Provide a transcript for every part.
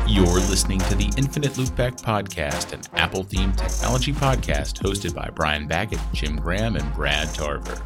You're listening to the Infinite Loopback Podcast, an Apple-themed technology podcast hosted by Brian Baggett, Jim Graham, and Brad Tarver.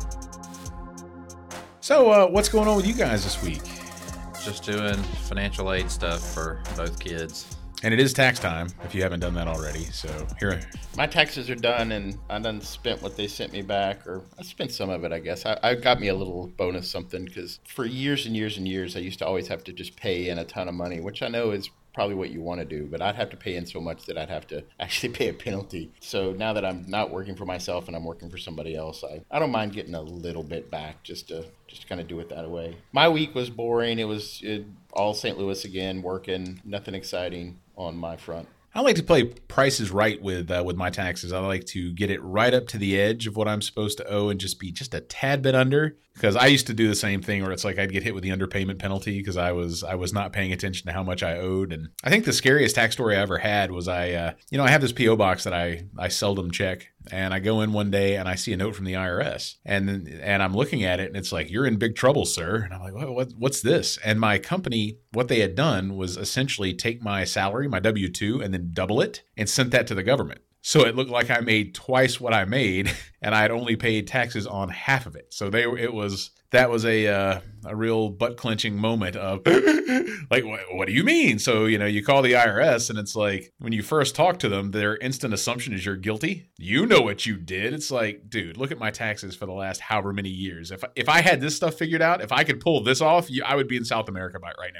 So, what's going on with you guys this week? Just doing financial aid stuff for both kids. And it is tax time, if you haven't done that already. So, here. My taxes are done, and I done spent what they sent me back, or I spent some of it, I guess. I got me a little bonus something, because for years and years and years, I used to always have to just pay in a ton of money, which I know is probably what you want to do, but I'd have to pay in so much that I'd have to actually pay a penalty. So now that I'm not working for myself and I'm working for somebody else, I don't mind getting a little bit back just to kind of do it that way. My week was boring. It was all St. Louis again, working, nothing exciting on my front. I like to play Price is Right with my taxes. I like to get it right up to the edge of what I'm supposed to owe and just be just a tad bit under. Because I used to do the same thing where it's like I'd get hit with the underpayment penalty because I was not paying attention to how much I owed. And I think the scariest tax story I ever had was I have this P.O. box that I seldom check. And I go in one day and I see a note from the IRS. And I'm looking at it and it's like, "You're in big trouble, sir." And I'm like, what's this? And my company, what they had done was essentially take my salary, my W-2, and then double it and sent that to the government. So it looked like I made twice what I made, and I had only paid taxes on half of it. So that was a real butt-clenching moment of, like, what do you mean? So, you call the IRS, and it's like, when you first talk to them, their instant assumption is you're guilty. You know what you did. It's like, dude, look at my taxes for the last however many years. If I had this stuff figured out, if I could pull this off, I would be in South America right now.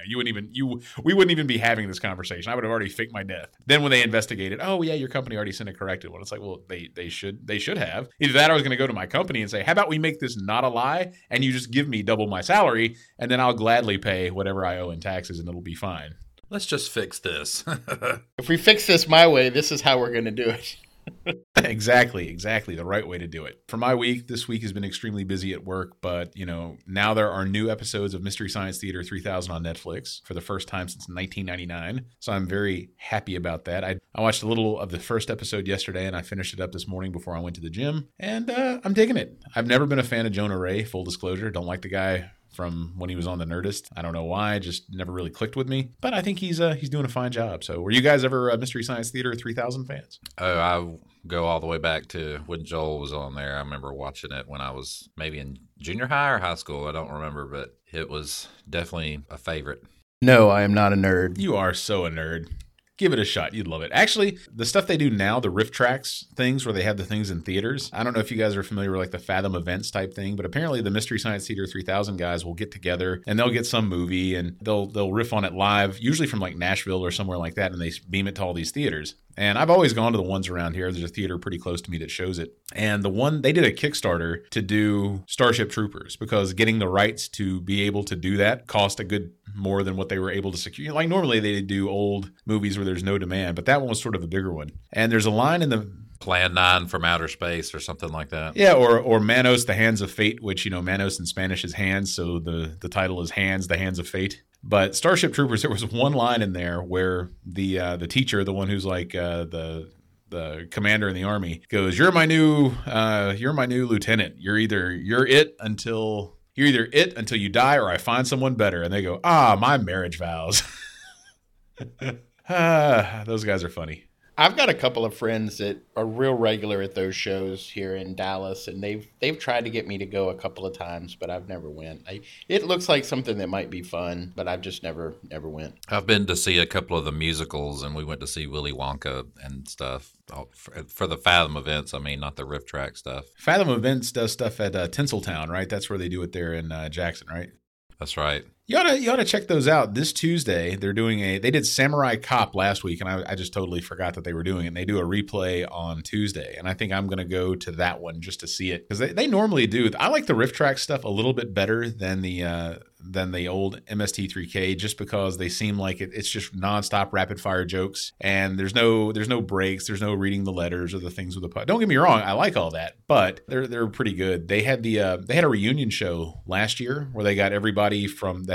We wouldn't even be having this conversation. I would have already faked my death. Then when they investigated, oh yeah, your company already sent a corrected one. It's like, well, they should have. Either that or I was going to go to my company and say, how about we make this not a lie, and you just give me double my salary, and then I'll gladly pay whatever I owe in taxes, and it'll be fine. Let's just fix this. If we fix this my way, this is how we're going to do it. Exactly. The right way to do it. For my week, this week has been extremely busy at work, but, now there are new episodes of Mystery Science Theater 3000 on Netflix for the first time since 1999. So I'm very happy about that. I watched a little of the first episode yesterday, and I finished it up this morning before I went to the gym, and I'm digging it. I've never been a fan of Jonah Ray, full disclosure. Don't like the guy from when he was on The Nerdist. I don't know why, just never really clicked with me. But I think he's doing a fine job. So were you guys ever Mystery Science Theater 3000 fans? Oh, I go all the way back to when Joel was on there. I remember watching it when I was maybe in junior high or high school. I don't remember, but it was definitely a favorite. No, I am not a nerd. You are so a nerd. Give it a shot. You'd love it. Actually, the stuff they do now, the Riff Tracks things where they have the things in theaters. I don't know if you guys are familiar with like the Fathom Events type thing, but apparently the Mystery Science Theater 3000 guys will get together and they'll get some movie and they'll riff on it live, usually from like Nashville or somewhere like that, and they beam it to all these theaters. And I've always gone to the ones around here. There's a theater pretty close to me that shows it. And the one, they did a Kickstarter to do Starship Troopers because getting the rights to be able to do that cost a good more than what they were able to secure. Like normally they do old movies where there's no demand, but that one was sort of a bigger one. And there's a line in the Plan 9 from Outer Space or something like that. Yeah, or Manos, the Hands of Fate, which, Manos in Spanish is hands, so the title is Hands, the Hands of Fate. But Starship Troopers, there was one line in there where the teacher, the one who's like the commander in the army, goes, "You're my new lieutenant. You're either it until you die, or I find someone better." And they go, "My marriage vows." Those guys are funny. I've got a couple of friends that are real regular at those shows here in Dallas, and they've tried to get me to go a couple of times, but I've never went. It looks like something that might be fun, but I've just never went. I've been to see a couple of the musicals, and we went to see Willy Wonka and stuff for the Fathom Events. I mean, not the Riff Track stuff. Fathom Events does stuff at Tinseltown, right? That's where they do it there in Jackson, right? That's right. You ought to check those out. This Tuesday, they did Samurai Cop last week, and I just totally forgot that they were doing it. And they do a replay on Tuesday, and I think I'm going to go to that one just to see it because they normally do. I like the Riff Track stuff a little bit better than the old MST3K, just because they seem like it's just nonstop rapid fire jokes, and there's no breaks, there's no reading the letters or the things with the. Don't get me wrong, I like all that, but they're pretty good. They had a reunion show last year where they got everybody from that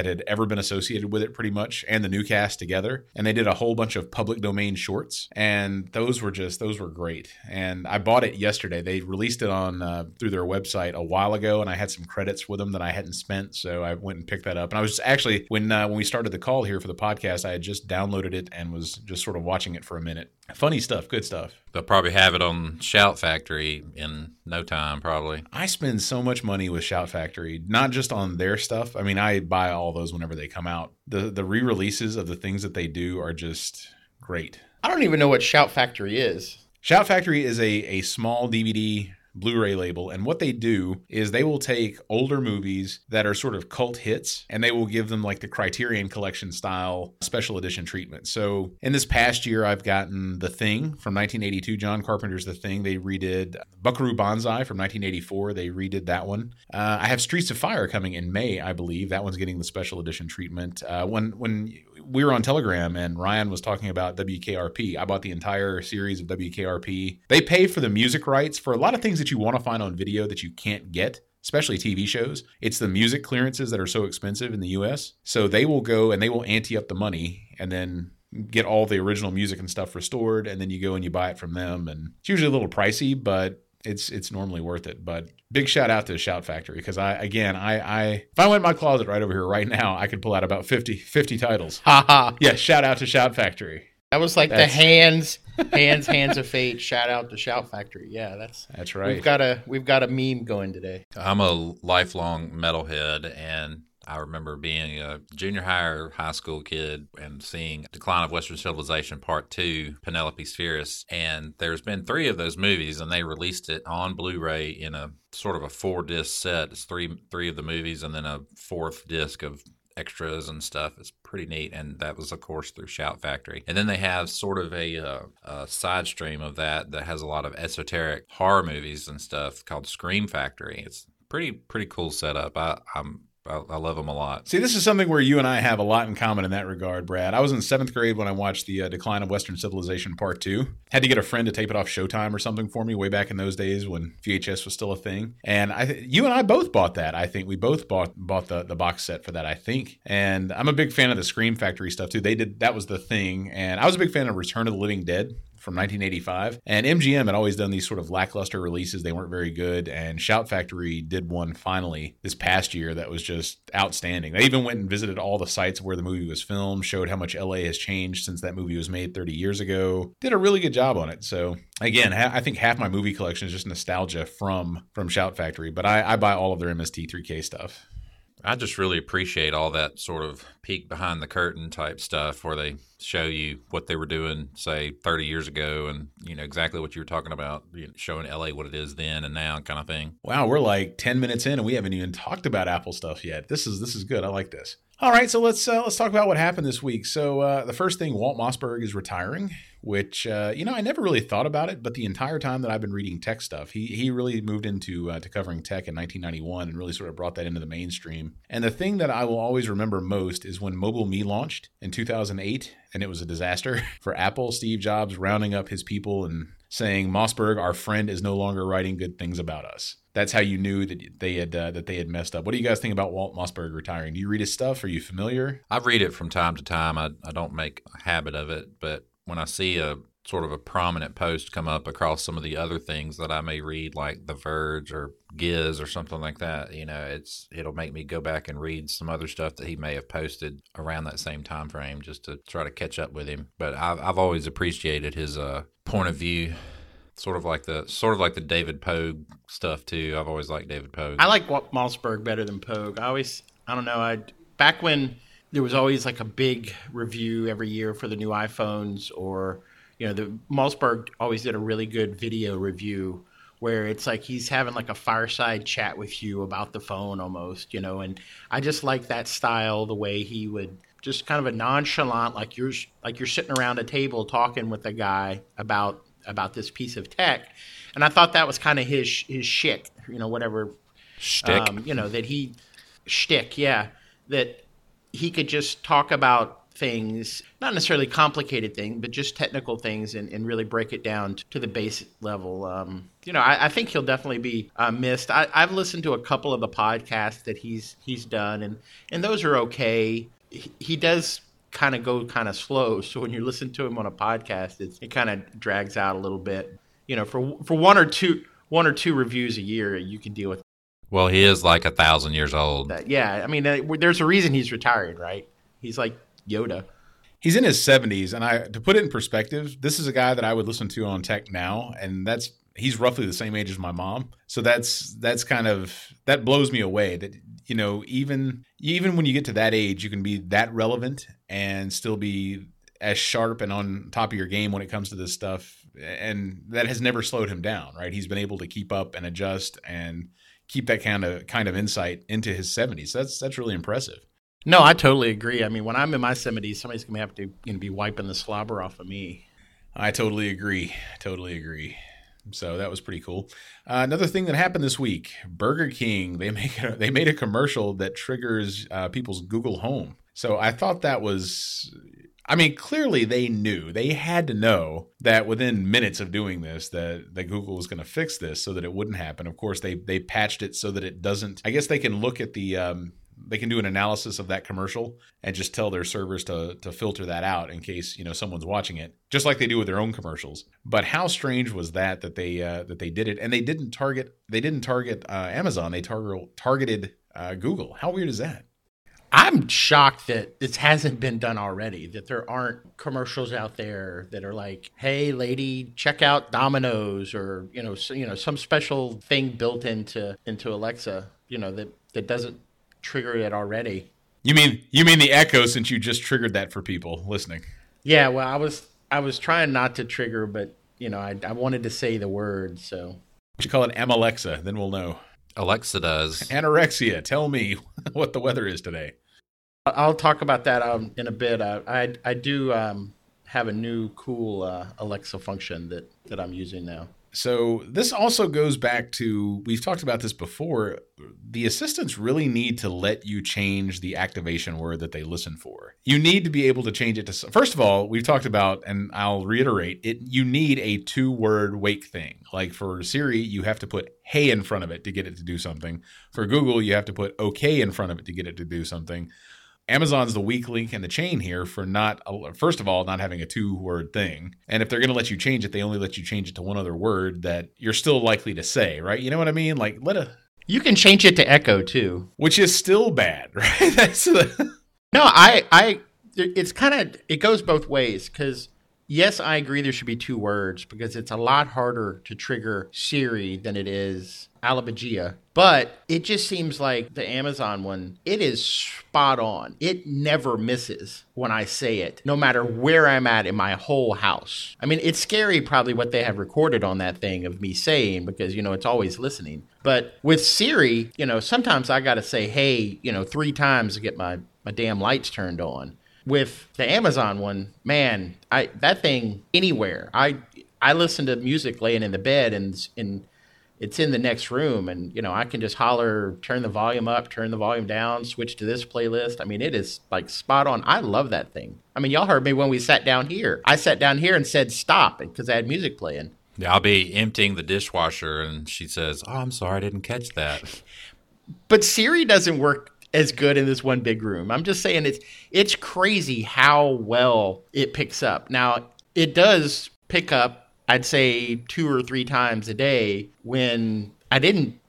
had ever been associated with it pretty much, and the new cast together. And they did a whole bunch of public domain shorts, and those were great. And I bought it yesterday. They released it on through their website a while ago, and I had some credits with them that I hadn't spent, so I went and picked that up. And I was actually, when we started the call here for the podcast, I had just downloaded it and was just sort of watching it for a minute. Funny stuff, good stuff. They'll probably have it on Shout Factory in no time, probably. I spend so much money with Shout Factory, not just on their stuff. I mean, I buy all those whenever they come out. The re-releases of the things that they do are just great. I don't even know what Shout Factory is. Shout Factory is a small DVD Blu-ray label, and what they do is they will take older movies that are sort of cult hits, and they will give them like the Criterion Collection style special edition treatment. So in this past year, I've gotten The Thing from 1982, John Carpenter's The Thing. They redid Buckaroo Banzai from 1984. They redid that one. I have Streets of Fire coming in May, I believe. That one's getting the special edition treatment. When we were on Telegram and Ryan was talking about WKRP, I bought the entire series of WKRP. They pay for the music rights for a lot of things that you want to find on video that you can't get, especially TV shows. It's the music clearances that are so expensive in the US. So they will go and they will ante up the money and then get all the original music and stuff restored, and then you go and you buy it from them. And it's usually a little pricey, but it's normally worth it. But big shout out to Shout Factory, because I if I went in my closet right over here right now, I could pull out about 50 titles. Yeah, shout out to Shout Factory. That was like the hands of fate. Shout out to Shout Factory. Yeah, that's right. We've got a meme going today. I'm a lifelong metalhead, and I remember being a junior high or high school kid and seeing Decline of Western Civilization Part 2, Penelope Spheris. And there's been 3 of those movies, and they released it on Blu-ray in a sort of a 4-disc set. It's three of the movies and then a 4th disc of extras and stuff. It's pretty neat, and that was, of course, through Shout Factory. And then they have sort of a side stream of that has a lot of esoteric horror movies and stuff called Scream Factory. It's pretty cool setup. I love them a lot. See, this is something where you and I have a lot in common in that regard, Brad. I was in 7th grade when I watched the Decline of Western Civilization Part 2. Had to get a friend to tape it off Showtime or something for me way back in those days when VHS was still a thing. And you and I both bought that, I think. We both bought the box set for that, I think. And I'm a big fan of the Scream Factory stuff, too. That was The Thing. And I was a big fan of Return of the Living Dead from 1985. And MGM had always done these sort of lackluster releases. They weren't very good. And Shout Factory did one finally this past year that was just outstanding. They even went and visited all the sites where the movie was filmed, showed how much LA has changed since that movie was made 30 years ago. Did a really good job on it. So again, I think half my movie collection is just nostalgia from Shout Factory, but I buy all of their MST3K stuff. I just really appreciate all that sort of peek behind the curtain type stuff where they show you what they were doing, say, 30 years ago, and exactly what you were talking about, showing LA what it is then and now kind of thing. Wow, we're like 10 minutes in and we haven't even talked about Apple stuff yet. This is good. I like this. All right, so let's talk about what happened this week. So the first thing, Walt Mossberg is retiring, which I never really thought about it, but the entire time that I've been reading tech stuff, he really moved into to covering tech in 1991 and really sort of brought that into the mainstream. And the thing that I will always remember most is when Mobile Me launched in 2008, and it was a disaster for Apple. Steve Jobs rounding up his people and saying, "Mossberg, our friend, is no longer writing good things about us." That's how you knew that they had messed up. What do you guys think about Walt Mossberg retiring? Do you read his stuff? Are you familiar? I read it from time to time. I don't make a habit of it, but when I see a sort of a prominent post come up across some of the other things that I may read, like The Verge or Giz or something like that, it'll make me go back and read some other stuff that he may have posted around that same time frame just to try to catch up with him. But I've always appreciated his point of view. Sort of like the David Pogue stuff too. I've always liked David Pogue. I like Mossberg better than Pogue. Back when there was always like a big review every year for the new iPhones, or the Mossberg always did a really good video review where it's like he's having like a fireside chat with you about the phone almost, and I just like that style, the way he would just kind of a nonchalant, like you're sitting around a table talking with a guy about this piece of tech. And I thought that was kind of his shtick, whatever. Shtick? That he could just talk about things, not necessarily complicated things, but just technical things, and really break it down to the basic level. I think he'll definitely be missed. I've listened to a couple of the podcasts that he's done, and those are okay. He does kind of go kind of slow, so when you listen to him on a podcast, it kind of drags out a little bit. For one or two reviews a year, you can deal with. Well, he is like 1,000 years old. Yeah, I mean, there's a reason he's retiring, right? He's like Yoda. He's in his 70s, and to put it in perspective, this is a guy that I would listen to on Tech Now, and he's roughly the same age as my mom. So that blows me away that, even when you get to that age, you can be that relevant and still be as sharp and on top of your game when it comes to this stuff. And that has never slowed him down, right? He's been able to keep up and adjust and keep that kind of insight into his 70s. That's really impressive. No, I totally agree. I mean, when I'm in my 70s, somebody's going to have to be wiping the slobber off of me. I totally agree. So that was pretty cool. Another thing that happened this week, Burger King, they made a commercial that triggers people's Google Home. So I thought that was, clearly they knew. They had to know that within minutes of doing this that Google was going to fix this so that it wouldn't happen. Of course, they patched it so that it doesn't. I guess they can look at they can do an analysis of that commercial and just tell their servers to filter that out in case someone's watching it, just like they do with their own commercials. But how strange was that they did it, and they didn't target Amazon, they targeted Google. How weird is that? I'm shocked that this hasn't been done already, that there aren't commercials out there that are like, hey lady, check out Domino's, or some special thing built into Alexa that doesn't trigger it already. You mean the Echo, since you just triggered that for people listening? Yeah, well, I was trying not to trigger, but I wanted to say the word, so. You call it Alexa, then we'll know. Alexa does. Anorexia, tell me what the weather is today. I'll talk about that in a bit. I do have a new cool Alexa function that I'm using now. So this also goes back to, we've talked about this before, the assistants really need to let you change the activation word that they listen for. You need to be able to change it to, first of all, we've talked about, and I'll reiterate, you need a 2-word wake thing. Like for Siri, you have to put hey in front of it to get it to do something. For Google, you have to put okay in front of it to get it to do something. Amazon's the weak link in the chain here for first of all, not having a 2-word thing. And if they're going to let you change it, they only let you change it to one other word that you're still likely to say, right? You know what I mean? Like you can change it to Echo too, which is still bad, right? No, it's it goes both ways, because yes, I agree there should be 2 words because it's a lot harder to trigger Siri than it is Alabagia. But it just seems like the Amazon one, it is spot on. It never misses when I say it, no matter where I'm at in my whole house. I mean, it's scary probably what they have recorded on that thing of me saying, because, it's always listening. But with Siri, sometimes I got to say, hey, 3 times to get my damn lights turned on. With the Amazon one, man, that thing anywhere. I listen to music laying in the bed, and it's in the next room, and I can just holler, turn the volume up, turn the volume down, switch to this playlist. I mean, it is like spot on. I love that thing. I mean, y'all heard me when we sat down here. I sat down here and said stop because I had music playing. Yeah, I'll be emptying the dishwasher, and she says, "Oh, I'm sorry, I didn't catch that." But Siri doesn't work as good in this one big room. I'm just saying it's crazy how well it picks up. Now, it does pick up, I'd say 2 or 3 times a day when I didn't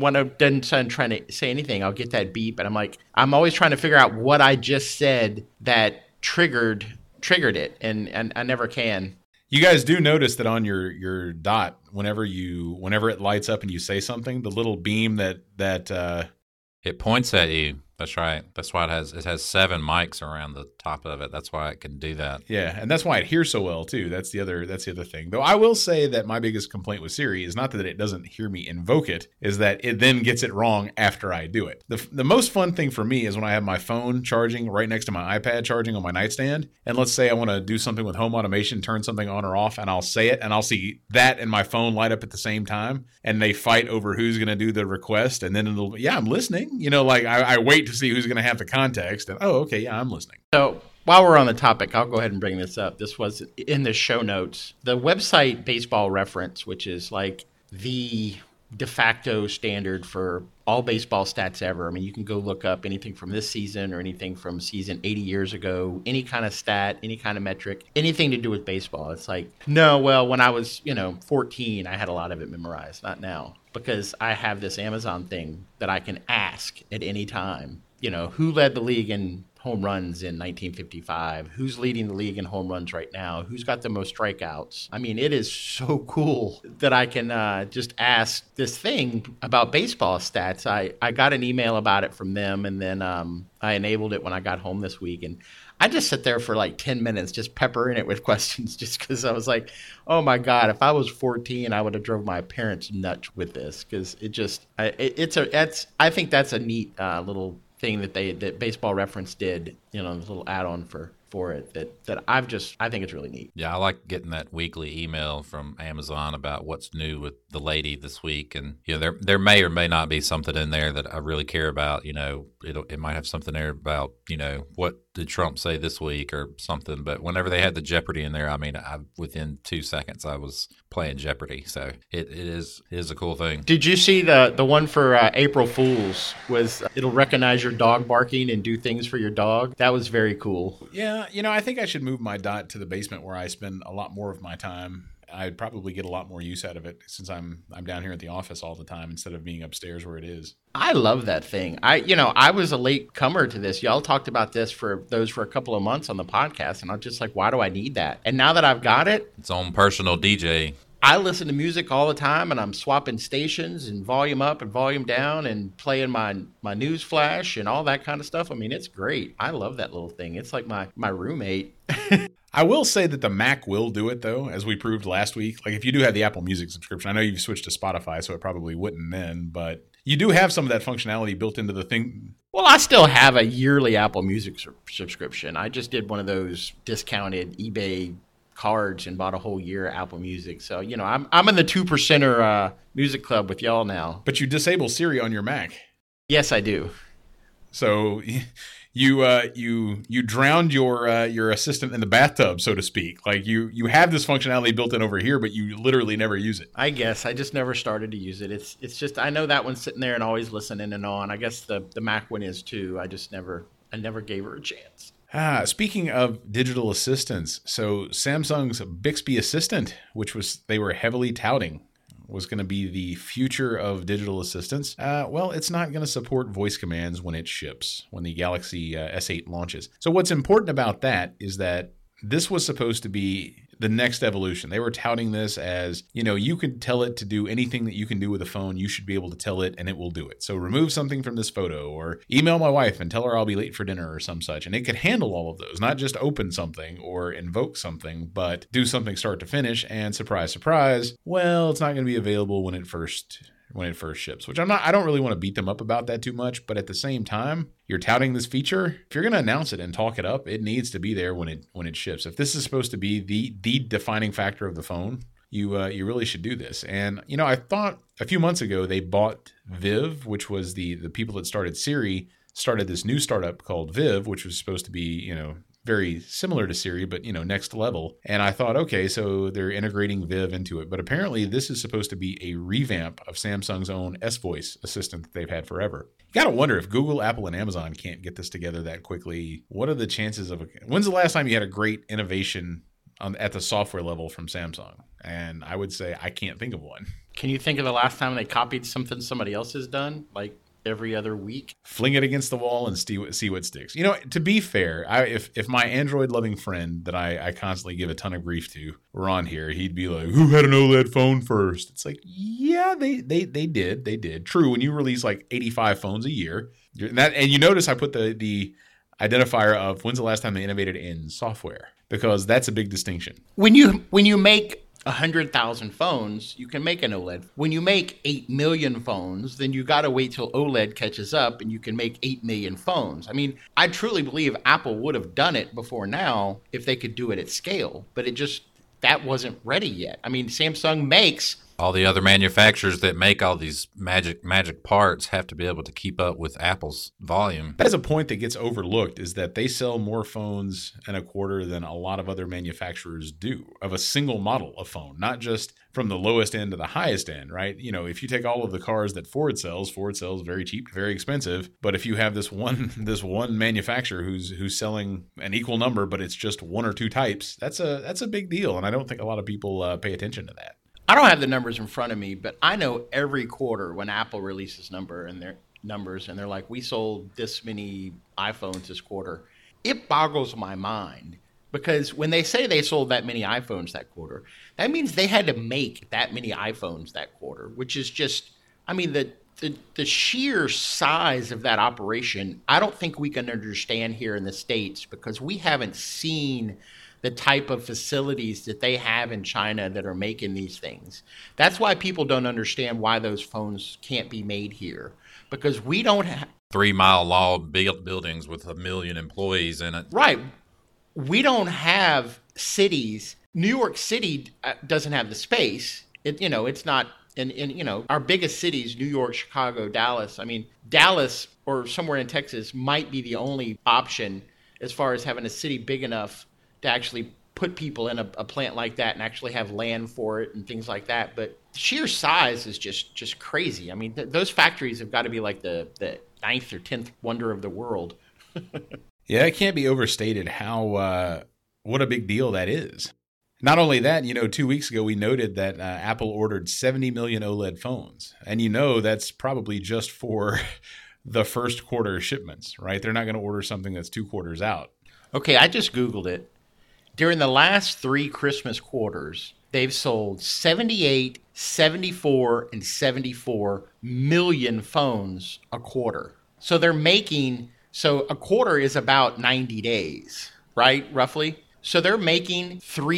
trying to say anything. I'll get that beep, and I'm always trying to figure out what I just said that triggered it, and I never can. You guys do notice that on your dot, whenever it lights up and you say something, the little beam that it points at you. That's right. That's why it has 7 mics around the top of it. That's why it can do that. Yeah, and that's why it hears so well too. That's the other thing. Though I will say that my biggest complaint with Siri is not that it doesn't hear me invoke it, is that it then gets it wrong after I do it. The most fun thing for me is when I have my phone charging right next to my iPad charging on my nightstand, and let's say I want to do something with home automation, turn something on or off, and I'll say it, and I'll see that and my phone light up at the same time, and they fight over who's going to do the request, and then I'm listening. I wait to see who's going to have the context, and okay, yeah, I'm listening. So While we're on the topic, I'll go ahead and bring this up. This was in the show notes. The website Baseball Reference, which is like the de facto standard for all baseball stats ever. I mean, you can go look up anything from this season or anything from season 80 years ago, any kind of stat, any kind of metric, anything to do with baseball. It's like, no, well, when I was, 14, I had a lot of it memorized, not now, because I have this Amazon thing that I can ask at any time. Who led the league in home runs in 1955? Who's leading the league in home runs right now? Who's got the most strikeouts? I mean, it is so cool that I can just ask this thing about baseball stats. I got an email about it from them, and then I enabled it when I got home this week. And I just sit there for like 10 minutes just peppering it with questions just because I was like, oh my God, if I was 14, I would have drove my parents nuts with this, because I think that's a neat little thing that Baseball Reference did, this little add-on for it that I think it's really neat. Yeah, I like getting that weekly email from Amazon about what's new with the lady this week, and there may or may not be something in there that I really care about. It might have something there about what did Trump say this week or something. But whenever they had the Jeopardy in there, I mean, within 2 seconds I was playing Jeopardy. So it is a cool thing. Did you see the one for April Fools? It'll recognize your dog barking and do things for your dog? That was very cool. Yeah, I think I should move my dot to the basement where I spend a lot more of my time. I'd probably get a lot more use out of it since I'm down here at the office all the time instead of being upstairs where it is. I love that thing. I was a late comer to this. Y'all talked about this for a couple of months on the podcast, and I'm just like, why do I need that? And now that I've got it, its own personal DJ. I listen to music all the time, and I'm swapping stations and volume up and volume down and playing my news flash and all that kind of stuff. I mean, it's great. I love that little thing. It's like my roommate. I will say that the Mac will do it, though, as we proved last week. Like, if you do have the Apple Music subscription, I know you've switched to Spotify, so it probably wouldn't then, but you do have some of that functionality built into the thing. Well, I still have a yearly Apple Music subscription. I just did one of those discounted eBay cards and bought a whole year of Apple Music. So, I'm in the 2%er music club with y'all now. But you disable Siri on your Mac. Yes, I do. So you drowned your assistant in the bathtub, so to speak. Like you have this functionality built in over here, but you literally never use it. I guess I just never started to use it. It's just I know that one's sitting there and always listening and on. I guess the Mac one is too. I never gave her a chance. Speaking of digital assistants, so Samsung's Bixby Assistant, which they were heavily touting, was going to be the future of digital assistants. Well, it's not going to support voice commands when it ships, when the Galaxy S8 launches. So what's important about that is that this was supposed to be the next evolution. They were touting this as, you could tell it to do anything that you can do with a phone. You should be able to tell it and it will do it. So remove something from this photo or email my wife and tell her I'll be late for dinner or some such. And it could handle all of those, not just open something or invoke something, but do something start to finish. And surprise, surprise, well, it's not going to be available when it first ships, which I don't really want to beat them up about that too much. But at the same time, you're touting this feature. If you're going to announce it and talk it up, it needs to be there when it ships. If this is supposed to be the defining factor of the phone, you really should do this. And, I thought a few months ago they bought Viv, which was the people that started Siri, started this new startup called Viv, which was supposed to be, very similar to Siri, but, next level. And I thought, okay, so they're integrating Viv into it. But apparently this is supposed to be a revamp of Samsung's own S-Voice assistant that they've had forever. You got to wonder if Google, Apple, and Amazon can't get this together that quickly. What are the chances of when's the last time you had a great innovation at the software level from Samsung? And I would say I can't think of one. Can you think of the last time they copied something somebody else has done? Like every other week? Fling it against the wall and see what sticks. To be fair, if my Android-loving friend that I constantly give a ton of grief to were on here, he'd be like, who had an OLED phone first? It's like, yeah, they did. True, when you release like 85 phones a year, and you notice I put the identifier of when's the last time they innovated in software, because that's a big distinction. When you make 100,000 phones, you can make an OLED. When you make 8 million phones, then you got to wait till OLED catches up and you can make 8 million phones. I mean, I truly believe Apple would have done it before now if they could do it at scale, but that wasn't ready yet. I mean, Samsung makes All the other manufacturers that make all these magic parts have to be able to keep up with Apple's volume. That is a point that gets overlooked, is that they sell more phones in a quarter than a lot of other manufacturers do of a single model of phone, not just from the lowest end to the highest end, right? You know, if you take all of the cars that Ford sells very cheap, very expensive. But if you have this one manufacturer who's selling an equal number, but it's just one or two types, that's a big deal. And I don't think a lot of people pay attention to that. I don't have the numbers in front of me, but I know every quarter when Apple releases their numbers and they're like, we sold this many iPhones this quarter, it boggles my mind. Because when they say they sold that many iPhones that quarter, that means they had to make that many iPhones that quarter, which is just, I mean, the sheer size of that operation, I don't think we can understand here in the States because we haven't seen the type of facilities that they have in China that are making these things. That's why people don't understand why those phones can't be made here, because we don't have 3 mile long buildings with 1 million employees in it. Right. We don't have cities. New York City doesn't have the space. It's not in our biggest cities, New York, Chicago, Dallas. I mean, Dallas or somewhere in Texas might be the only option as far as having a city big enough to actually put people in a plant like that and actually have land for it and things like that. But sheer size is just crazy. I mean, those factories have got to be like the 9th or 10th wonder of the world. Yeah, it can't be overstated how what a big deal that is. Not only that, 2 weeks ago we noted that Apple ordered 70 million OLED phones. And that's probably just for the first quarter shipments, right? They're not going to order something that's 2 quarters out. Okay, I just Googled it. During the last 3 Christmas quarters, they've sold 78, 74, and 74 million phones a quarter. So a quarter is about 90 days, right? Roughly. So they're making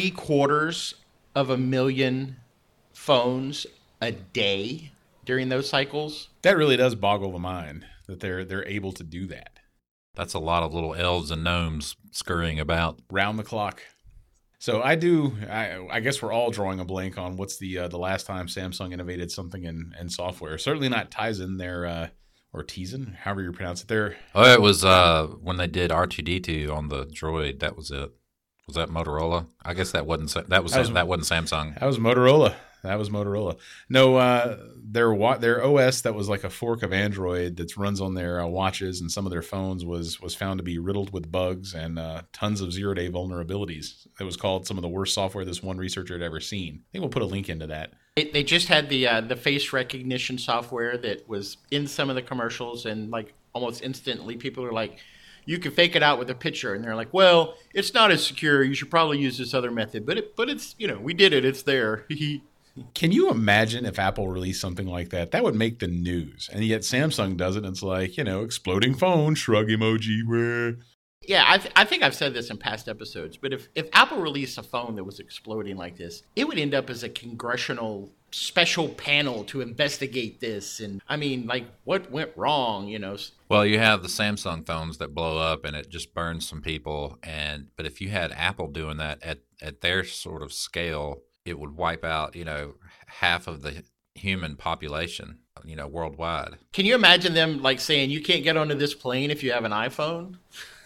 750,000 phones a day during those cycles. That really does boggle the mind that they're able to do that. That's a lot of little elves and gnomes scurrying about. Round the clock. So I guess we're all drawing a blank on what's the last time Samsung innovated something in software. Certainly not Tizen, or Tizen, however you pronounce it there. Oh, it was when they did R2D2 on the Droid. That was it. Was that Motorola? I guess that wasn't Samsung. That was Motorola. No, their OS that was like a fork of Android that runs on their watches and some of their phones was found to be riddled with bugs and tons of zero-day vulnerabilities. It was called some of the worst software this one researcher had ever seen. I think we'll put a link into that. They just had the face recognition software that was in some of the commercials, and like almost instantly people are like, you can fake it out with a picture, and they're like, well, it's not as secure. You should probably use this other method. But it's we did it. It's there. Can you imagine if Apple released something like that? That would make the news. And yet Samsung does it, and it's like, exploding phone, shrug emoji. Where? Yeah, I think I've said this in past episodes, but if Apple released a phone that was exploding like this, it would end up as a congressional special panel to investigate this. And I mean, like, what went wrong, Well, you have the Samsung phones that blow up and it just burns some people. But if you had Apple doing that at their sort of scale, it would wipe out, half of the human population, worldwide. Can you imagine them like saying, you can't get onto this plane if you have an iPhone?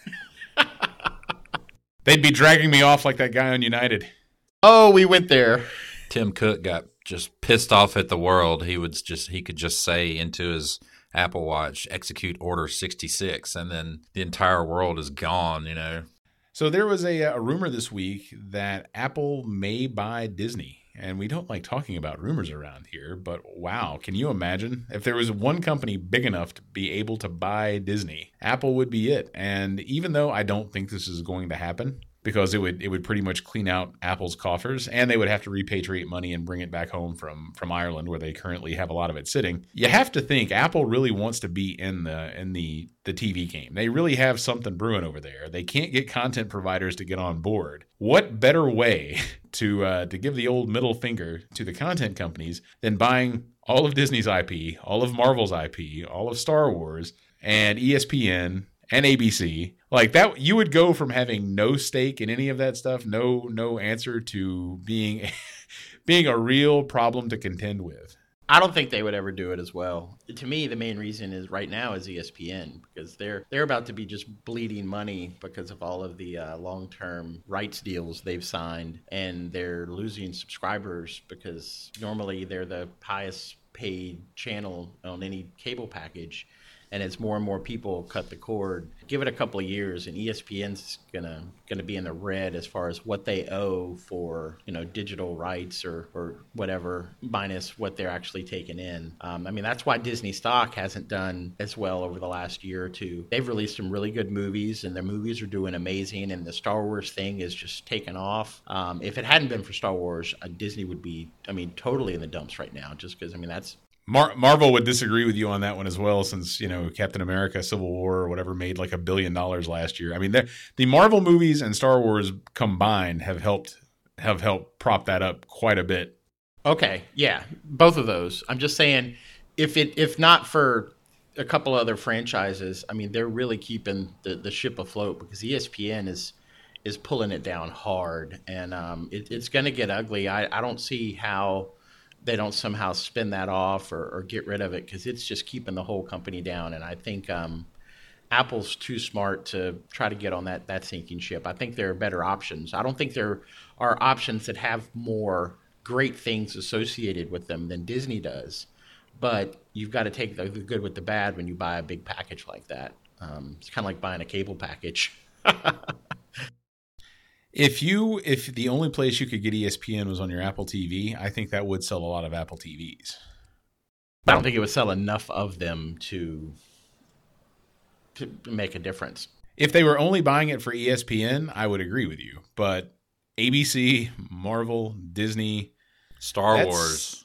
They'd be dragging me off like that guy on United. Oh, we went there. Tim Cook got just pissed off at the world. He could just say into his Apple Watch, execute order 66, and then the entire world is gone, So there was a rumor this week that Apple may buy Disney. And we don't like talking about rumors around here, but wow, can you imagine? If there was one company big enough to be able to buy Disney, Apple would be it. And even though I don't think this is going to happen, because it would pretty much clean out Apple's coffers, and they would have to repatriate money and bring it back home from Ireland, where they currently have a lot of it sitting. You have to think Apple really wants to be in the TV game. They really have something brewing over there. They can't get content providers to get on board. What better way to give the old middle finger to the content companies than buying all of Disney's IP, all of Marvel's IP, all of Star Wars, and ESPN and ABC? Like that, you would go from having no stake in any of that stuff, no answer, to being being a real problem to contend with. I don't think they would ever do it as well. To me, the main reason is right now is ESPN, because they're about to be just bleeding money because of all of the long-term rights deals they've signed, and they're losing subscribers because normally they're the highest paid channel on any cable package. And as more and more people cut the cord, give it a couple of years, and ESPN's gonna be in the red as far as what they owe for digital rights or whatever, minus what they're actually taking in. I mean, that's why Disney stock hasn't done as well over the last year or two. They've released some really good movies, and their movies are doing amazing. And the Star Wars thing is just taken off. If it hadn't been for Star Wars, Disney would be, totally in the dumps right now. Just because, that's. Marvel would disagree with you on that one as well, since Captain America: Civil War or whatever made like $1 billion last year. I mean, the Marvel movies and Star Wars combined have helped prop that up quite a bit. Okay, yeah, both of those. I'm just saying, if not for a couple other franchises, they're really keeping the ship afloat, because ESPN is pulling it down hard, and it's going to get ugly. I don't see how they don't somehow spin that off or get rid of it, because it's just keeping the whole company down. And I think Apple's too smart to try to get on that sinking ship. I think there are better options. I don't think there are options that have more great things associated with them than Disney does. But you've got to take the good with the bad when you buy a big package like that. It's kind of like buying a cable package. If the only place you could get ESPN was on your Apple TV, I think that would sell a lot of Apple TVs. I don't think it would sell enough of them to make a difference. If they were only buying it for ESPN, I would agree with you. But ABC, Marvel, Disney, Star Wars.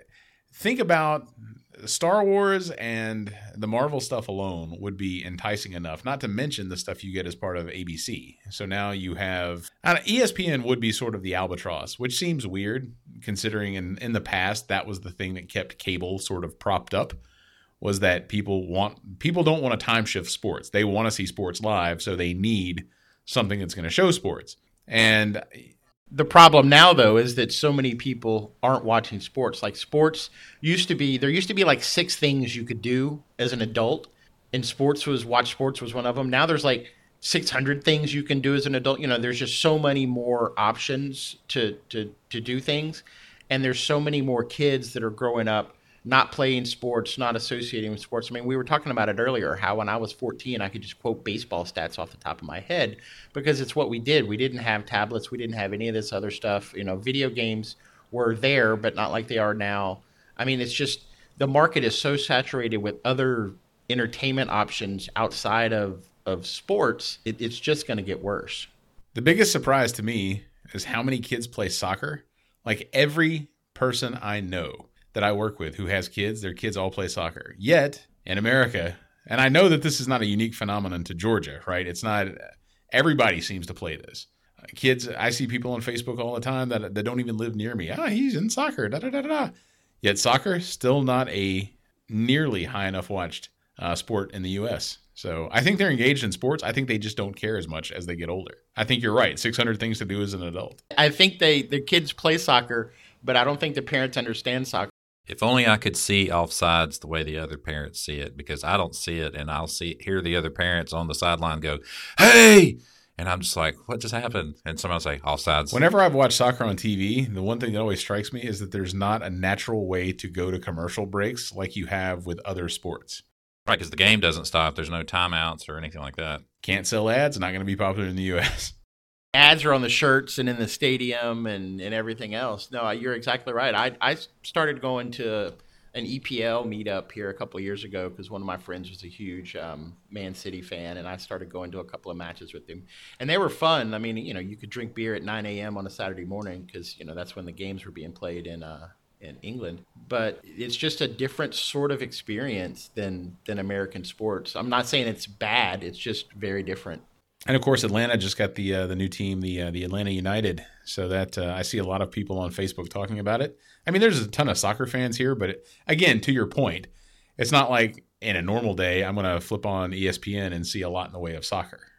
Think about Star Wars, and the Marvel stuff alone would be enticing enough, not to mention the stuff you get as part of ABC. So now you have ESPN would be sort of the albatross, which seems weird considering in the past that was the thing that kept cable sort of propped up, was that people don't want to time shift sports. They want to see sports live, so they need something that's going to show sports. And the problem now, though, is that so many people aren't watching sports. Like, sports used to be like 6 things you could do as an adult, and watch sports was one of them. Now there's like 600 things you can do as an adult. There's just so many more options to do things, and there's so many more kids that are growing up not playing sports, not associating with sports. We were talking about it earlier, how when I was 14, I could just quote baseball stats off the top of my head, because it's what we did. We didn't have tablets. We didn't have any of this other stuff. Video games were there, but not like they are now. It's just the market is so saturated with other entertainment options outside of sports. It's just going to get worse. The biggest surprise to me is how many kids play soccer. Like, every person I know that I work with who has kids, their kids all play soccer. Yet, in America, and I know that this is not a unique phenomenon to Georgia, right? It's not, everybody seems to play this. Kids, I see people on Facebook all the time that don't even live near me. He's in soccer, da-da-da-da-da. Yet soccer, still not a nearly high enough watched sport in the U.S. So I think they're engaged in sports. I think they just don't care as much as they get older. I think you're right. 600 things to do as an adult. I think the kids play soccer, but I don't think the parents understand soccer. If only I could see offsides the way the other parents see it, because I don't see it, and I'll hear the other parents on the sideline go, "Hey!" And I'm just like, what just happened? And someone will say, offsides. Whenever I've watched soccer on TV, the one thing that always strikes me is that there's not a natural way to go to commercial breaks like you have with other sports. Right, because the game doesn't stop. There's no timeouts or anything like that. Can't sell ads, not going to be popular in the U.S. Ads are on the shirts and in the stadium and everything else. No, you're exactly right. I started going to an EPL meetup here a couple of years ago because one of my friends was a huge Man City fan, and I started going to a couple of matches with him. And they were fun. You could drink beer at 9 a.m. on a Saturday morning because, that's when the games were being played in England. But it's just a different sort of experience than American sports. I'm not saying it's bad. It's just very different. And of course, Atlanta just got the new team, the Atlanta United. So that I see a lot of people on Facebook talking about it. There's a ton of soccer fans here, but again, to your point, it's not like in a normal day I'm going to flip on ESPN and see a lot in the way of soccer.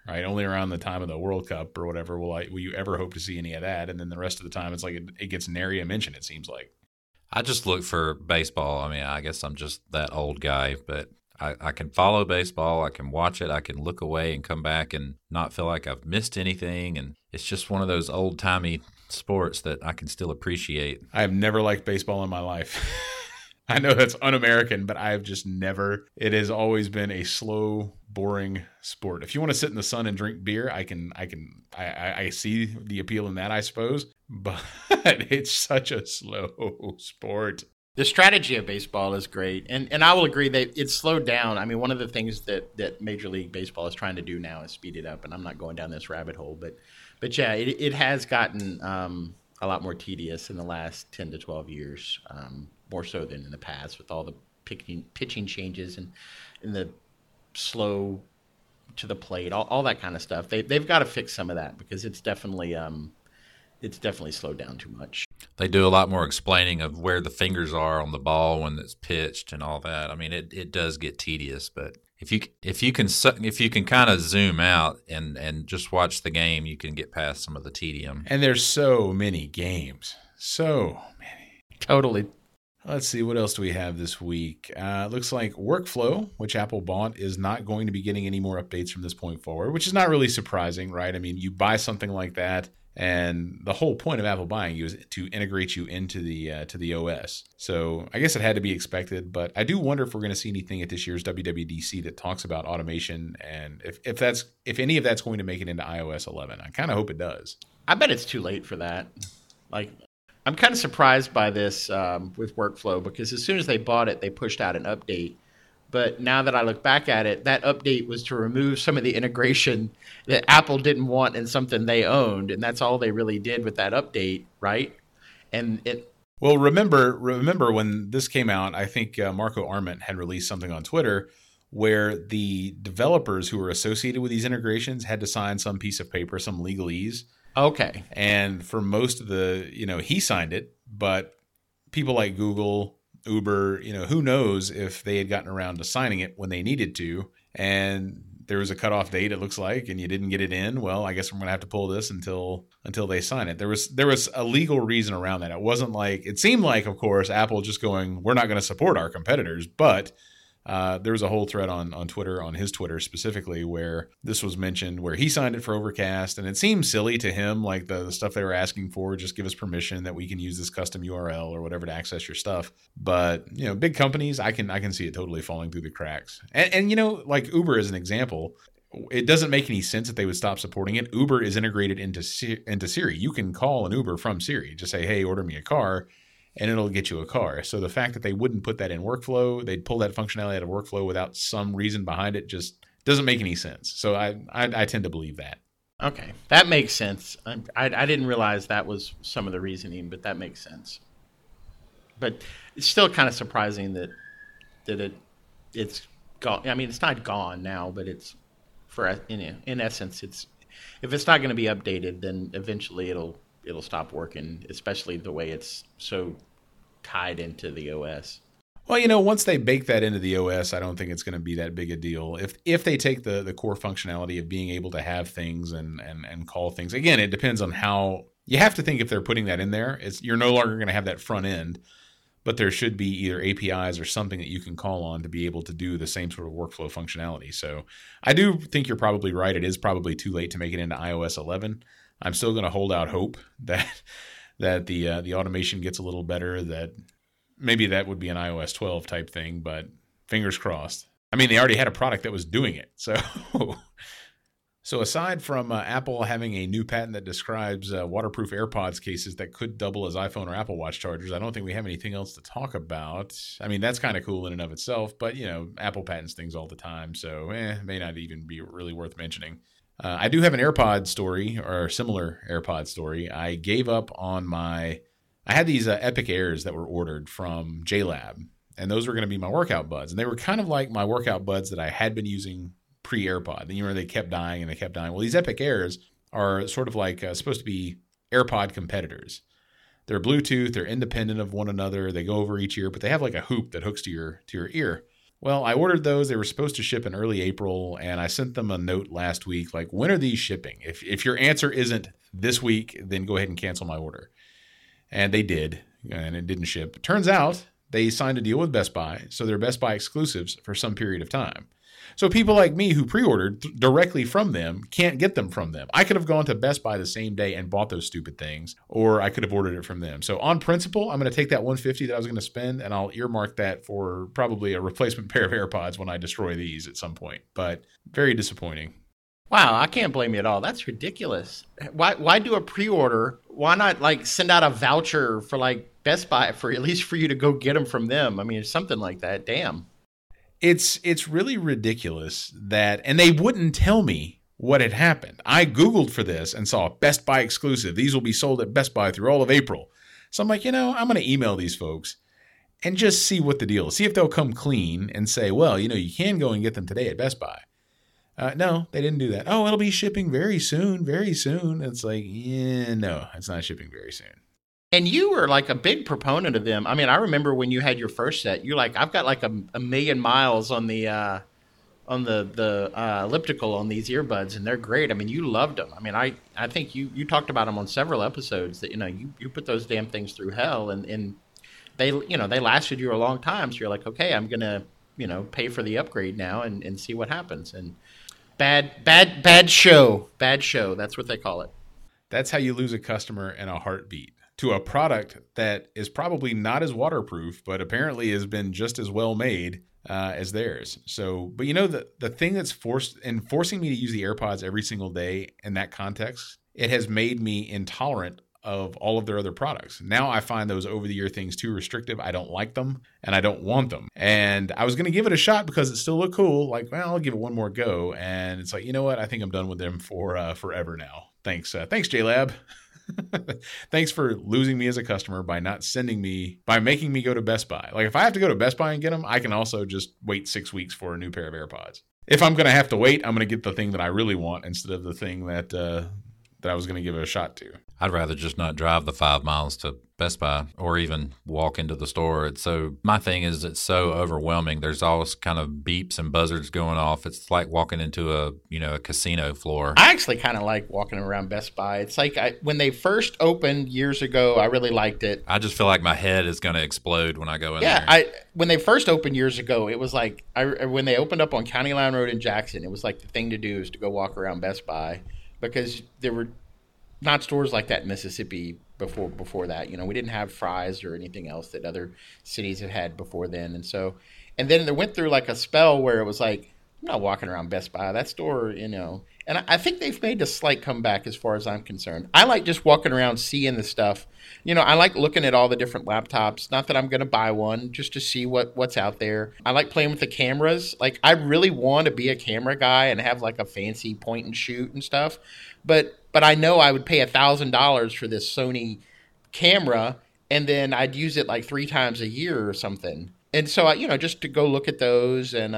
right? Only around the time of the World Cup or whatever will you ever hope to see any of that. And then the rest of the time, it's like it gets nary a mention, it seems like. I just look for baseball. I mean, I guess I'm just that old guy, but I can follow baseball. I can watch it. I can look away and come back and not feel like I've missed anything. And it's just one of those old-timey sports that I can still appreciate. I have never liked baseball in my life. I know that's un-American, but I've just never. It has always been a slow, boring sport. If you want to sit in the sun and drink beer, I see the appeal in that, I suppose. But it's such a slow sport. The strategy of baseball is great, and I will agree that it's slowed down. I mean, one of the things that Major League Baseball is trying to do now is speed it up, and I'm not going down this rabbit hole, but yeah, it has gotten a lot more tedious in the last 10 to 12 years. More so than in the past, with all the pitching changes and the slow to the plate, all that kind of stuff. They've got to fix some of that because it's definitely slowed down too much. They do a lot more explaining of where the fingers are on the ball when it's pitched and all that. I mean, it does get tedious, but if you can kind of zoom out and just watch the game, you can get past some of the tedium. And there's so many games, so many. Totally. Let's see, what else do we have this week? Looks like Workflow, which Apple bought, is not going to be getting any more updates from this point forward, which is not really surprising, right? I mean, you buy something like that, and the whole point of Apple buying you is to integrate you into the OS. So I guess it had to be expected, but I do wonder if we're going to see anything at this year's WWDC that talks about automation, and if any of that's going to make it into iOS 11. I kind of hope it does. I bet it's too late for that. Like, I'm kind of surprised by this with Workflow because as soon as they bought it, they pushed out an update. But now that I look back at it, that update was to remove some of the integration that Apple didn't want in something they owned, and that's all they really did with that update, right? Well, remember when this came out, I think Marco Arment had released something on Twitter where the developers who were associated with these integrations had to sign some piece of paper, some legalese. Okay. And for most of he signed it, but people like Google, Uber, who knows if they had gotten around to signing it when they needed to. And there was a cutoff date, it looks like, and you didn't get it in. Well, I guess I'm going to have to pull this until they sign it. There was a legal reason around that. It wasn't like, it seemed like, of course, Apple just going, we're not going to support our competitors, but there was a whole thread on Twitter, on his Twitter specifically, where this was mentioned, where he signed it for Overcast, and it seemed silly to him, like the stuff they were asking for, just give us permission that we can use this custom URL or whatever to access your stuff. But big companies, I can see it totally falling through the cracks. And like Uber as an example, it doesn't make any sense that they would stop supporting it. Uber is integrated into Siri. You can call an Uber from Siri, just say, hey, order me a car, and it'll get you a car. So the fact that they wouldn't put that in Workflow, they'd pull that functionality out of Workflow without some reason behind it, just doesn't make any sense. So I tend to believe that. Okay, that makes sense. I didn't realize that was some of the reasoning, but that makes sense. But it's still kind of surprising that it's gone. I mean, it's not gone now, but it's in essence, if it's not going to be updated, then eventually it'll stop working, especially the way it's so tied into the OS. Well, once they bake that into the OS, I don't think it's going to be that big a deal. If they take the core functionality of being able to have things and call things, again, it depends on how you have to think if they're putting that in there. You're no longer going to have that front end, but there should be either APIs or something that you can call on to be able to do the same sort of workflow functionality. So I do think you're probably right. It is probably too late to make it into iOS 11. I'm still going to hold out hope that the automation gets a little better, that maybe that would be an iOS 12 type thing, but fingers crossed. I mean, they already had a product that was doing it. So aside from Apple having a new patent that describes waterproof AirPods cases that could double as iPhone or Apple Watch chargers, I don't think we have anything else to talk about. I mean, that's kind of cool in and of itself, but, Apple patents things all the time, so may not even be really worth mentioning. I do have an AirPod story, or a similar AirPod story. I gave up on I had these Epic Airs that were ordered from JLab, and those were going to be my workout buds. And they were kind of like my workout buds that I had been using pre-AirPod. And they kept dying and they kept dying. Well, these Epic Airs are sort of like supposed to be AirPod competitors. They're Bluetooth. They're independent of one another. They go over each ear, but they have like a hoop that hooks to your ear. Well, I ordered those. They were supposed to ship in early April, and I sent them a note last week like, when are these shipping? If your answer isn't this week, then go ahead and cancel my order. And they did, and it didn't ship. Turns out they signed a deal with Best Buy, so they're Best Buy exclusives for some period of time. So people like me who pre-ordered directly from them can't get them from them. I could have gone to Best Buy the same day and bought those stupid things, or I could have ordered it from them. So on principle, I'm going to take that $150 that I was going to spend, and I'll earmark that for probably a replacement pair of AirPods when I destroy these at some point. But very disappointing. Wow, I can't blame you at all. That's ridiculous. Why do a pre-order? Why not like send out a voucher for like Best Buy for at least for you to go get them from them? I mean, something like that. Damn. It's really ridiculous that, and they wouldn't tell me what had happened. I Googled for this and saw Best Buy exclusive. These will be sold at Best Buy through all of April. So I'm like, I'm going to email these folks and just see what the deal is. See if they'll come clean and say, well, you can go and get them today at Best Buy. No, they didn't do that. Oh, it'll be shipping very soon, very soon. It's like, no, it's not shipping very soon. And you were like a big proponent of them. I mean, I remember when you had your first set, you're like, I've got like a million miles on the elliptical on these earbuds, and they're great. I mean, you loved them. I mean, I think you talked about them on several episodes that, you put those damn things through hell, and they lasted you a long time. So you're like, okay, I'm going to, pay for the upgrade now and see what happens. And bad show. That's what they call it. That's how you lose a customer in a heartbeat. To a product that is probably not as waterproof, but apparently has been just as well made as theirs. So, but the thing that's forcing me to use the AirPods every single day in that context, it has made me intolerant of all of their other products. Now I find those over-the-ear things too restrictive. I don't like them, and I don't want them. And I was going to give it a shot because it still looked cool. Like, well, I'll give it one more go. And it's like, you know what? I think I'm done with them for forever now. Thanks, JLab. Thanks for losing me as a customer by making me go to Best Buy. Like if I have to go to Best Buy and get them, I can also just wait 6 weeks for a new pair of AirPods. If I'm going to have to wait, I'm going to get the thing that I really want instead of the thing that I was going to give it a shot to. I'd rather just not drive the 5 miles to Best Buy or even walk into the store. My thing is it's so overwhelming. There's always kind of beeps and buzzards going off. It's like walking into a casino floor. I actually kind of like walking around Best Buy. It's like when they first opened years ago, I really liked it. I just feel like my head is going to explode when I go in there. Yeah, when they first opened years ago, it was like when they opened up on County Line Road in Jackson, it was like the thing to do is to go walk around Best Buy because there were not stores like that in Mississippi before that. We didn't have Fry's or anything else that other cities have had before then. And then they went through like a spell where it was like, I'm not walking around Best Buy. That store, and I think they've made a slight comeback as far as I'm concerned. I like just walking around seeing the stuff. I like looking at all the different laptops. Not that I'm going to buy one, just to see what's out there. I like playing with the cameras. Like I really want to be a camera guy and have like a fancy point and shoot and stuff. But I know I would pay $1,000 for this Sony camera, and then I'd use it like 3 times a year or something. And so, just to go look at those and,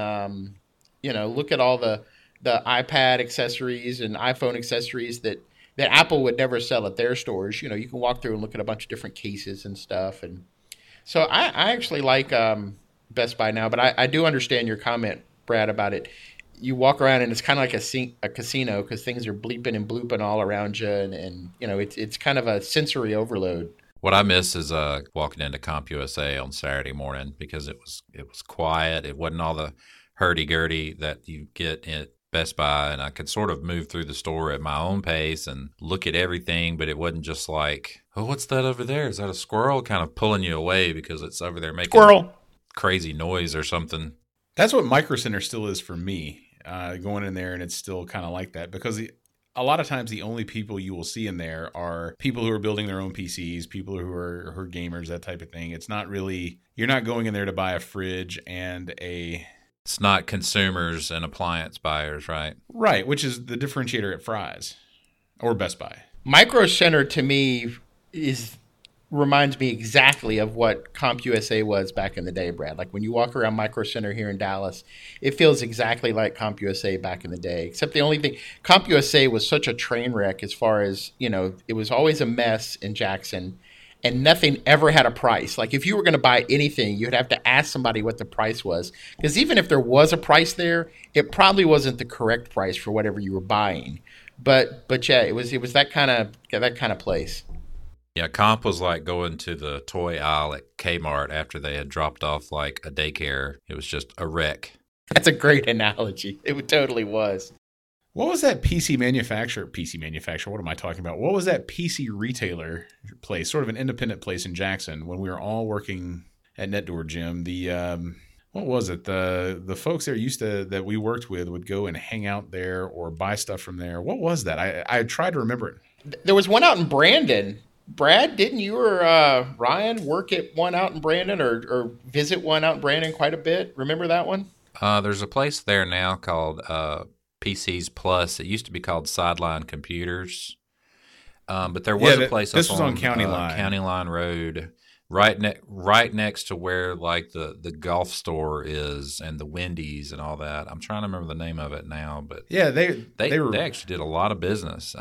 look at all the iPad accessories and iPhone accessories that Apple would never sell at their stores. You can walk through and look at a bunch of different cases and stuff. And so I actually like Best Buy now, but I do understand your comment, Brad, about it. You walk around and it's kind of like a casino because things are bleeping and blooping all around you, and it's kind of a sensory overload. What I miss is walking into CompUSA on Saturday morning because it was quiet. It wasn't all the hurdy-gurdy that you get at Best Buy, and I could sort of move through the store at my own pace and look at everything, but it wasn't just like, oh, what's that over there? Is that a squirrel? Kind of pulling you away because it's over there making crazy noise or something. That's what Micro Center still is for me. Going in there and it's still kind of like that because a lot of times the only people you will see in there are people who are building their own PCs, people who are gamers, that type of thing. It's not really, you're not going in there to buy a fridge and it's not consumers and appliance buyers, right? Right, which is the differentiator at Fry's or Best Buy. Micro Center to me reminds me exactly of what CompUSA was back in the day, Brad. Like when you walk around Micro Center here in Dallas, it feels exactly like CompUSA back in the day. Except the only thing, CompUSA was such a train wreck as far as, it was always a mess in Jackson. and nothing ever had a price. Like if you were going to buy anything, you'd have to ask somebody what the price was. Because even if there was a price there, it probably wasn't the correct price for whatever you were buying. But yeah, it was that kind of place. Yeah, comp was like going to the toy aisle at Kmart after they had dropped off like a daycare. It was just a wreck. That's a great analogy. It totally was. What was that PC manufacturer? What am I talking about? What was that PC retailer place, sort of an independent place in Jackson when we were all working at NetDoor, Jim? What was it? The folks there that we worked with would go and hang out there or buy stuff from there. What was that? I tried to remember it. There was one out in Brandon. Brad, didn't you or Ryan work at one out in Brandon or visit one out in Brandon quite a bit? Remember that one? There's a place there now called PCs Plus. It used to be called Sideline Computers. But there was a place this was on County Line. County Line Road, right next to where like the golf store is and the Wendy's and all that. I'm trying to remember the name of it now, but yeah, they actually did a lot of business.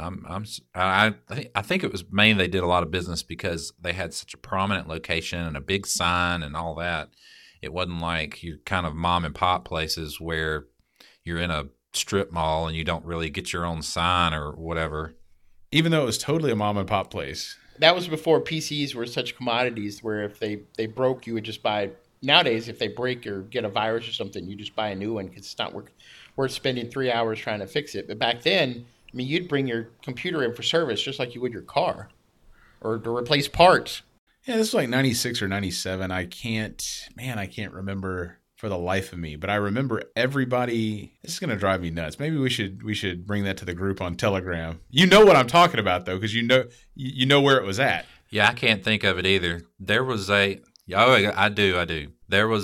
I think it was mainly they did a lot of business because they had such a prominent location and a big sign and all that. It wasn't like your kind of mom and pop places where you're in a strip mall and you don't really get your own sign or whatever. Even though it was totally a mom and pop place. That was before PCs were such commodities where if they broke, you would just buy. Nowadays, if they break or get a virus or something, you just buy a new one because it's not worth spending 3 hours trying to fix it. But back then, I mean, you'd bring your computer in for service just like you would your car or to replace parts. Yeah, this was like 96 or 97. I can't remember for the life of me, but I remember everybody. This is going to drive me nuts. Maybe we should bring that to the group on Telegram. You know what I'm talking about though, because you know where it was at. Yeah, I can't think of it either. There was I do. There was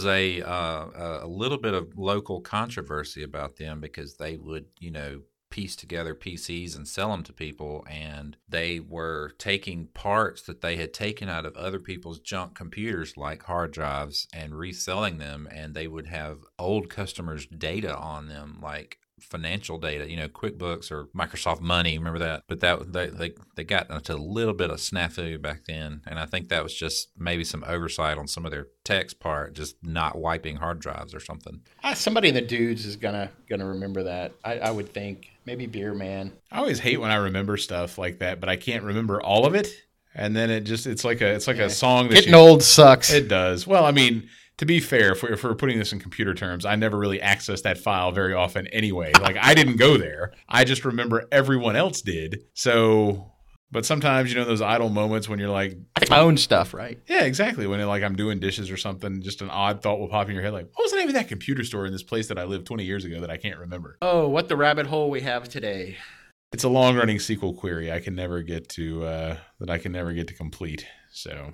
a little bit of local controversy about them because they would, piece together PCs and sell them to people, and they were taking parts that they had taken out of other people's junk computers like hard drives and reselling them, and they would have old customers' data on them like financial data, QuickBooks or Microsoft Money, remember that? But that they got into a little bit of snafu back then, and I think that was just maybe some oversight on some of their tech's part, just not wiping hard drives or something. Somebody in the dudes is gonna remember that. I would think maybe Beer Man. I always hate when I remember stuff like that, but I can't remember all of it, and then it's like a song that getting old sucks. It does. Well, I mean, to be fair, if we're putting this in computer terms, I never really accessed that file very often anyway. Like, I didn't go there. I just remember everyone else did. So, but sometimes, those idle moments when you're like... my own stuff, right? Yeah, exactly. When I'm doing dishes or something, just an odd thought will pop in your head. Like, what was the name of that computer store in this place that I lived 20 years ago that I can't remember? Oh, what the rabbit hole we have today. It's a long-running SQL query I can never get to complete. So...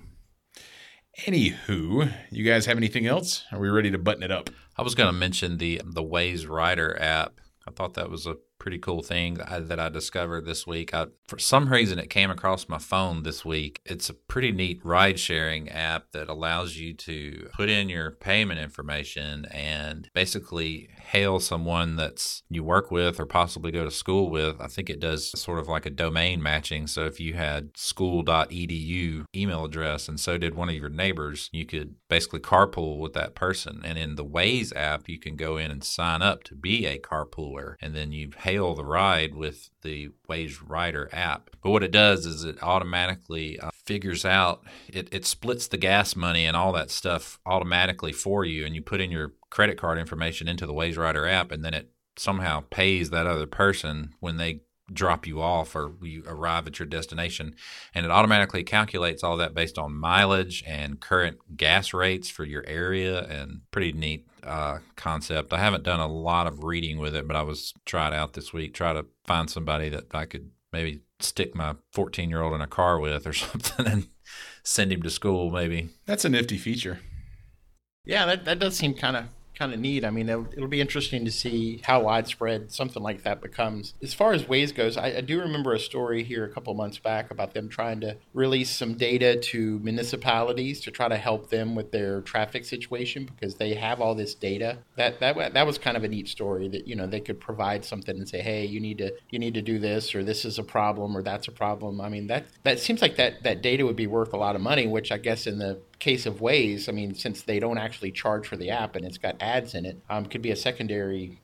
Anywho, you guys have anything else? Are we ready to button it up? I was going to mention the Waze Rider app. I thought that was a pretty cool thing that I discovered this week. For some reason, it came across my phone this week. It's a pretty neat ride-sharing app that allows you to put in your payment information and basically hail someone that's you work with or possibly go to school with. I think it does sort of like a domain matching. So if you had school.edu email address and so did one of your neighbors, you could basically carpool with that person. And in the Waze app, you can go in and sign up to be a carpooler, and then you hail the ride with the Waze Rider app. But what it does is it automatically figures out, it splits the gas money and all that stuff automatically for you, and you put in your credit card information into the Waze Rider app, and then it somehow pays that other person when they drop you off or you arrive at your destination, and it automatically calculates all that based on mileage and current gas rates for your area. And pretty neat concept. I haven't done a lot of reading with it, but I was try it out this week, try to find somebody that I could maybe stick my 14-year-old in a car with or something and send him to school maybe. That's a nifty feature. Yeah, that does seem kind kind of neat. I mean, it'll be interesting to see how widespread something like that becomes. As far as Waze goes, I do remember a story here a couple months back about them trying to release some data to municipalities to try to help them with their traffic situation because they have all this data. That was kind of a neat story that, you know, they could provide something and say, hey, you need to do this, or this is a problem, or that's a problem. I mean, that seems like that data would be worth a lot of money, which I guess in the case of Waze, I mean, since they don't actually charge for the app and it's got ads in it, could be a secondary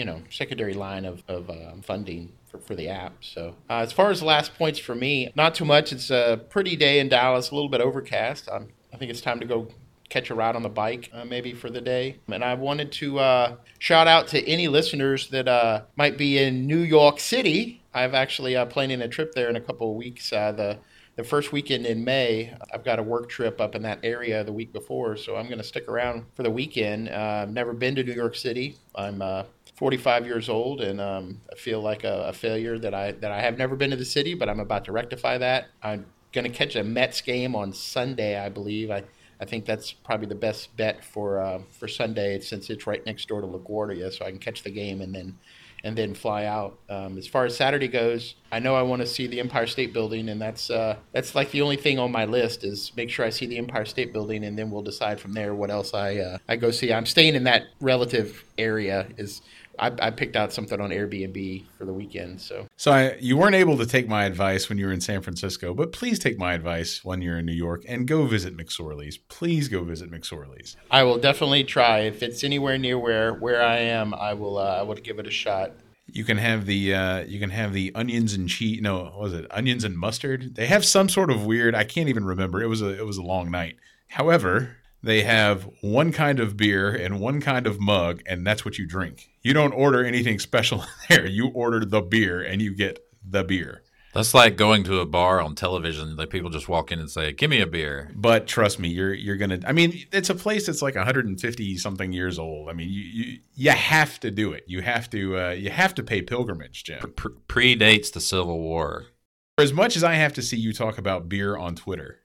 line of funding for the app. So as far as the last points for me, not too much. It's a pretty day in Dallas, a little bit overcast. I think it's time to go catch a ride on the bike maybe for the day. And I wanted to shout out to any listeners that might be in New York City. I've actually planning a trip there in a couple of weeks. The first weekend in May, I've got a work trip up in that area the week before, so I'm going to stick around for the weekend. I've never been to New York City. I'm 45 years old, and I feel like a failure that I have never been to the city, but I'm about to rectify that. I'm going to catch a Mets game on Sunday, I believe. I think that's probably the best bet for Sunday, since it's right next door to LaGuardia, so I can catch the game and then fly out. As far as Saturday goes, I know I want to see the Empire State Building, and that's like the only thing on my list is make sure I see the Empire State Building, and then we'll decide from there what else I go see. I'm staying in that relative area. I picked out something on Airbnb for the weekend. So you weren't able to take my advice when you were in San Francisco, but please take my advice when you're in New York and go visit McSorley's. Please go visit McSorley's. I will definitely try. If it's anywhere near where I am, I will give it a shot. You can have the onions and cheese. No, what was it? Onions and mustard. They have some sort of weird. I can't even remember. It was a long night. However, they have one kind of beer and one kind of mug, and that's what you drink. You don't order anything special there. You order the beer, and you get the beer. That's like going to a bar on television. Like people just walk in and say, "Give me a beer." But trust me, you're gonna. I mean, it's a place that's like 150 something years old. I mean, you have to do it. You have to pay pilgrimage, Jim. Predates the Civil War. As much as I have to see you talk about beer on Twitter.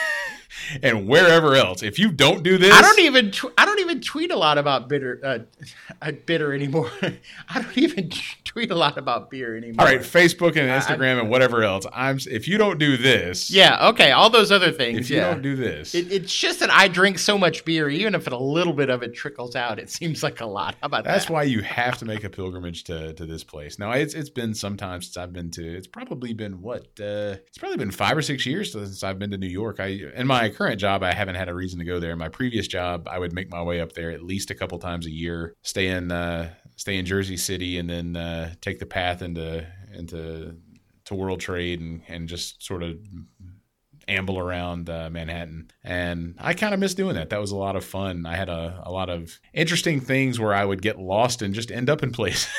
And wherever else, if you don't do this, I don't even tweet a lot about bitter anymore. I don't even tweet a lot about beer anymore. All right, Facebook and Instagram and whatever else. If you don't do this, yeah, okay, all those other things. If you don't do this, it's just that I drink so much beer, even if a little bit of it trickles out, it seems like a lot. How about that? That's why you have to make a pilgrimage to this place. Now, it's been some time since I've been to. It's probably been it's probably been 5 or 6 years since I've been to New York. In my current job, I haven't had a reason to go there. My previous job, I would make my way up there at least a couple times a year, stay in Jersey City, and then take the path into World Trade and just sort of amble around Manhattan. And I kind of miss doing that. That was a lot of fun. I had a lot of interesting things where I would get lost and just end up in places.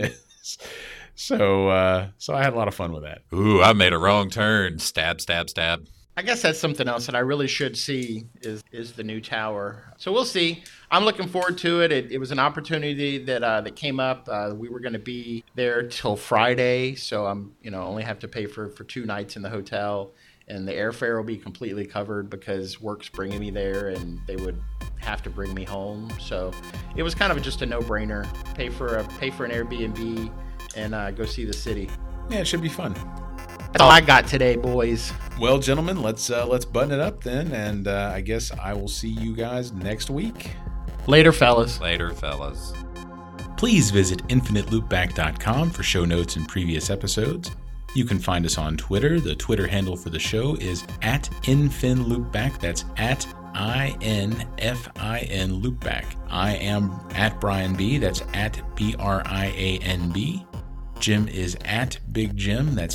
So I had a lot of fun with that. Ooh, I made a wrong turn. Stab, stab, stab. I guess that's something else that I really should see is the new tower. So we'll see. I'm looking forward to it. It was an opportunity that came up. We were going to be there till Friday, so I'm only have to pay for 2 nights in the hotel, and the airfare will be completely covered because work's bringing me there, and they would have to bring me home. So it was kind of just a no-brainer. Pay for an Airbnb and go see the city. Yeah, it should be fun. That's all I got today, boys. Well, gentlemen, let's button it up then, and I guess I will see you guys next week. Later, fellas. Later, fellas. Please visit infiniteloopback.com for show notes and previous episodes. You can find us on Twitter. The Twitter handle for the show is @InfinLoopback. That's @INFIN Loopback. I am @Brian B. That's @BRIANB. Jim is @BigJim. That's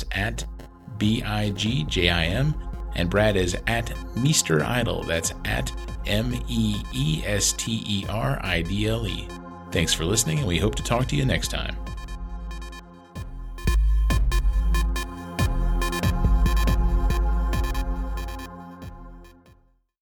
@BIGJIM. And Brad is @Meester_Idle. That's @MEESTERIDLE. Thanks for listening, and we hope to talk to you next time.